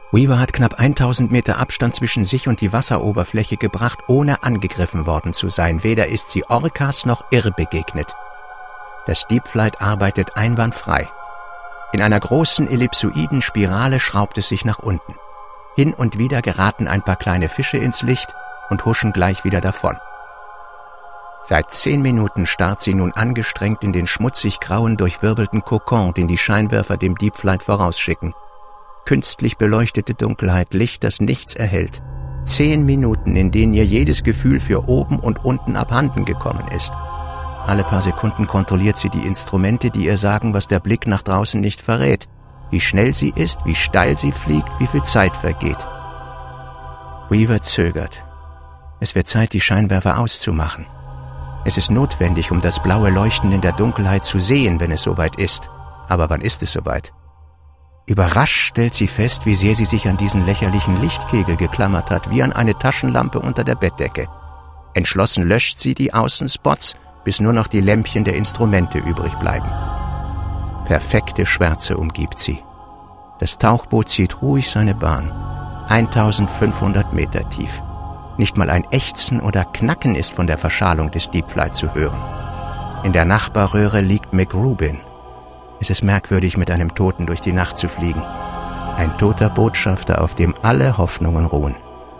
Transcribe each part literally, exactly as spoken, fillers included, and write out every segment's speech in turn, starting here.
Weaver hat knapp tausend Meter Abstand zwischen sich und die Wasseroberfläche gebracht, ohne angegriffen worden zu sein. Weder ist sie Orcas noch Irr begegnet. Das Deep Flight arbeitet einwandfrei. In einer großen ellipsoiden Spirale schraubt es sich nach unten. Hin und wieder geraten ein paar kleine Fische ins Licht und huschen gleich wieder davon. Seit zehn Minuten starrt sie nun angestrengt in den schmutzig-grauen, durchwirbelten Kokon, den die Scheinwerfer dem Deep Flight vorausschicken. Künstlich beleuchtete Dunkelheit, Licht, das nichts erhält. Zehn Minuten, in denen ihr jedes Gefühl für oben und unten abhanden gekommen ist. Alle paar Sekunden kontrolliert sie die Instrumente, die ihr sagen, was der Blick nach draußen nicht verrät. Wie schnell sie ist, wie steil sie fliegt, wie viel Zeit vergeht. Weaver zögert. Es wird Zeit, die Scheinwerfer auszumachen. Es ist notwendig, um das blaue Leuchten in der Dunkelheit zu sehen, wenn es soweit ist. Aber wann ist es soweit? Überrascht stellt sie fest, wie sehr sie sich an diesen lächerlichen Lichtkegel geklammert hat, wie an eine Taschenlampe unter der Bettdecke. Entschlossen löscht sie die Außenspots, bis nur noch die Lämpchen der Instrumente übrig bleiben. Perfekte Schwärze umgibt sie. Das Tauchboot zieht ruhig seine Bahn. eintausendfünfhundert Meter tief. Nicht mal ein Ächzen oder Knacken ist von der Verschalung des Deep Flight zu hören. In der Nachbarröhre liegt McRubin. Es ist merkwürdig, mit einem Toten durch die Nacht zu fliegen. Ein toter Botschafter, auf dem alle Hoffnungen ruhen.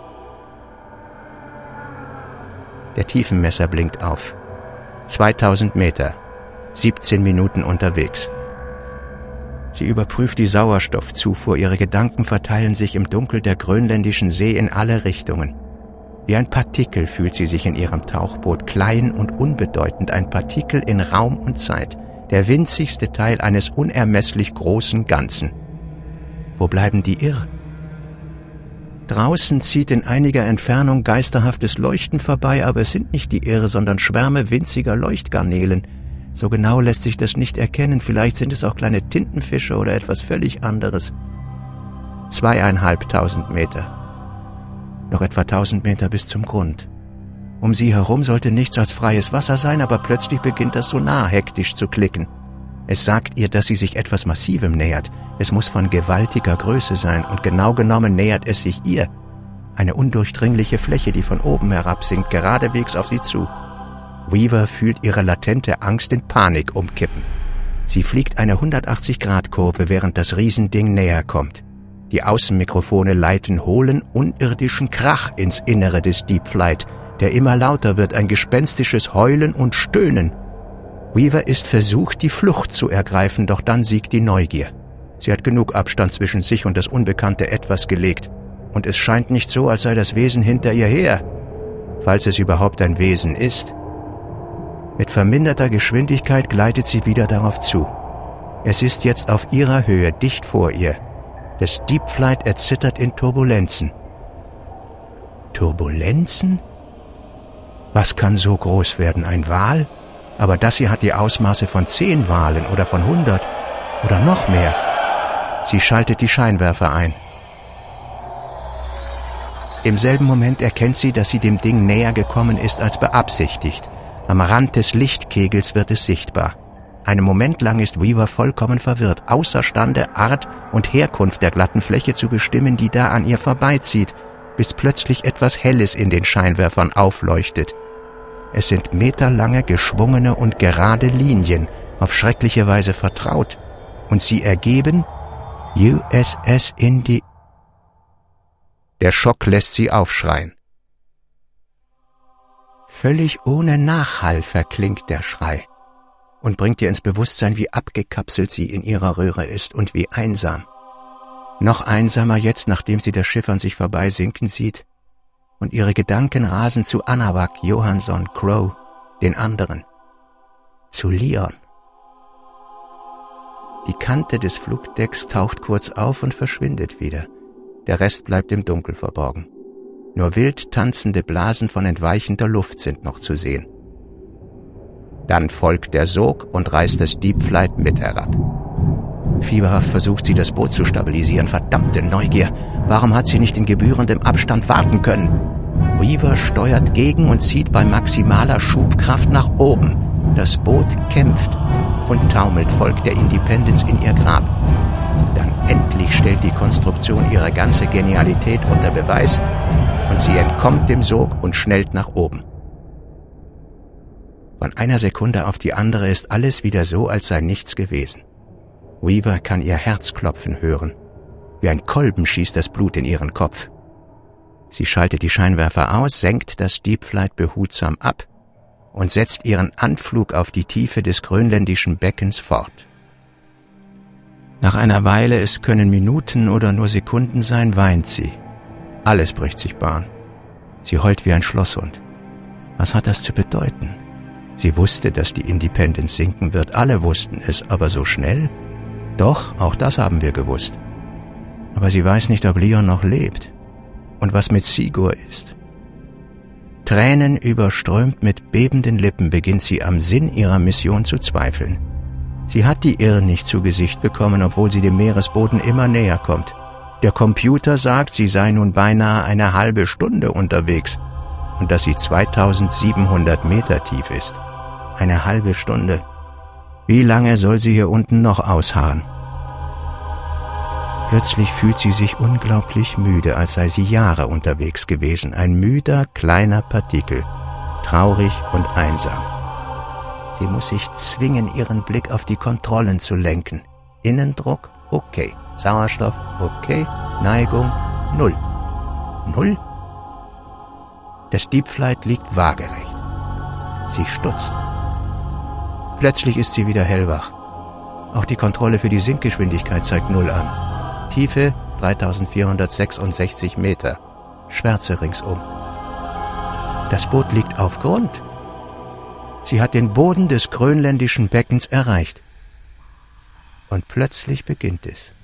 Der Tiefenmesser blinkt auf. zweitausend Meter, siebzehn Minuten unterwegs. Sie überprüft die Sauerstoffzufuhr, ihre Gedanken verteilen sich im Dunkel der grönländischen See in alle Richtungen. Wie ein Partikel fühlt sie sich in ihrem Tauchboot, klein und unbedeutend, ein Partikel in Raum und Zeit, der winzigste Teil eines unermesslich großen Ganzen. Wo bleiben die Irr? Draußen zieht in einiger Entfernung geisterhaftes Leuchten vorbei, aber es sind nicht die Irre, sondern Schwärme winziger Leuchtgarnelen. So genau lässt sich das nicht erkennen, vielleicht sind es auch kleine Tintenfische oder etwas völlig anderes. Zweieinhalbtausend Meter. Noch etwa tausend Meter bis zum Grund. Um sie herum sollte nichts als freies Wasser sein, aber plötzlich beginnt das Sonar hektisch zu klicken. Es sagt ihr, dass sie sich etwas Massivem nähert. Es muss von gewaltiger Größe sein und genau genommen nähert es sich ihr. Eine undurchdringliche Fläche, die von oben herabsinkt, geradewegs auf sie zu. Weaver fühlt ihre latente Angst in Panik umkippen. Sie fliegt eine hundertachtzig Grad Kurve, während das Riesending näher kommt. Die Außenmikrofone leiten hohlen, unirdischen Krach ins Innere des Deep Flight, der immer lauter wird, ein gespenstisches Heulen und Stöhnen. Weaver ist versucht, die Flucht zu ergreifen, doch dann siegt die Neugier. Sie hat genug Abstand zwischen sich und das unbekannte Etwas gelegt. Und es scheint nicht so, als sei das Wesen hinter ihr her. Falls es überhaupt ein Wesen ist. Mit verminderter Geschwindigkeit gleitet sie wieder darauf zu. Es ist jetzt auf ihrer Höhe, dicht vor ihr. Das Deep Flight erzittert in Turbulenzen. Turbulenzen? Was kann so groß werden? Ein Wal? Aber das hier hat die Ausmaße von zehn Walen oder von hundert oder noch mehr. Sie schaltet die Scheinwerfer ein. Im selben Moment erkennt sie, dass sie dem Ding näher gekommen ist als beabsichtigt. Am Rand des Lichtkegels wird es sichtbar. Einen Moment lang ist Weaver vollkommen verwirrt, außerstande, Art und Herkunft der glatten Fläche zu bestimmen, die da an ihr vorbeizieht, bis plötzlich etwas Helles in den Scheinwerfern aufleuchtet. Es sind meterlange, geschwungene und gerade Linien, auf schreckliche Weise vertraut, und sie ergeben U S S Indi. Der Schock lässt sie aufschreien. Völlig ohne Nachhall verklingt der Schrei und bringt ihr ins Bewusstsein, wie abgekapselt sie in ihrer Röhre ist und wie einsam. Noch einsamer jetzt, nachdem sie das Schiff an sich vorbeisinken sieht, und ihre Gedanken rasen zu Anawak, Johansson, Crow, den anderen, zu Leon. Die Kante des Flugdecks taucht kurz auf und verschwindet wieder. Der Rest bleibt im Dunkel verborgen. Nur wild tanzende Blasen von entweichender Luft sind noch zu sehen. Dann folgt der Sog und reißt das Deep Flight mit herab. Fieberhaft versucht sie, das Boot zu stabilisieren. Verdammte Neugier! Warum hat sie nicht in gebührendem Abstand warten können? Weaver steuert gegen und zieht bei maximaler Schubkraft nach oben. Das Boot kämpft und taumelt, folgt der Independence in ihr Grab. Dann endlich stellt die Kon Konstruktion ihre ganze Genialität unter Beweis und sie entkommt dem Sog und schnellt nach oben. Von einer Sekunde auf die andere ist alles wieder so, als sei nichts gewesen. Weaver kann ihr Herz klopfen hören. Wie ein Kolben schießt das Blut in ihren Kopf. Sie schaltet die Scheinwerfer aus, senkt das Deep Flight behutsam ab und setzt ihren Anflug auf die Tiefe des grönländischen Beckens fort. Nach einer Weile, es können Minuten oder nur Sekunden sein, weint sie. Alles bricht sich Bahn. Sie heult wie ein Schlosshund. Was hat das zu bedeuten? Sie wusste, dass die Independence sinken wird. Alle wussten es, aber so schnell? Doch, auch das haben wir gewusst. Aber sie weiß nicht, ob Leon noch lebt. Und was mit Sigurd ist. Tränen überströmt mit bebenden Lippen beginnt sie am Sinn ihrer Mission zu zweifeln. Sie hat die Irr nicht zu Gesicht bekommen, obwohl sie dem Meeresboden immer näher kommt. Der Computer sagt, sie sei nun beinahe eine halbe Stunde unterwegs und dass sie zweitausendsiebenhundert Meter tief ist. Eine halbe Stunde. Wie lange soll sie hier unten noch ausharren? Plötzlich fühlt sie sich unglaublich müde, als sei sie Jahre unterwegs gewesen. Ein müder, kleiner Partikel, traurig und einsam. Sie muss sich zwingen, ihren Blick auf die Kontrollen zu lenken. Innendruck, okay. Sauerstoff, okay. Neigung, null. Null? Das Deep Flight liegt waagerecht. Sie stutzt. Plötzlich ist sie wieder hellwach. Auch die Kontrolle für die Sinkgeschwindigkeit zeigt null an. Tiefe dreitausendvierhundertsechsundsechzig Meter. Schwärze ringsum. Das Boot liegt auf Grund. Sie hat den Boden des grönländischen Beckens erreicht. Und plötzlich beginnt es.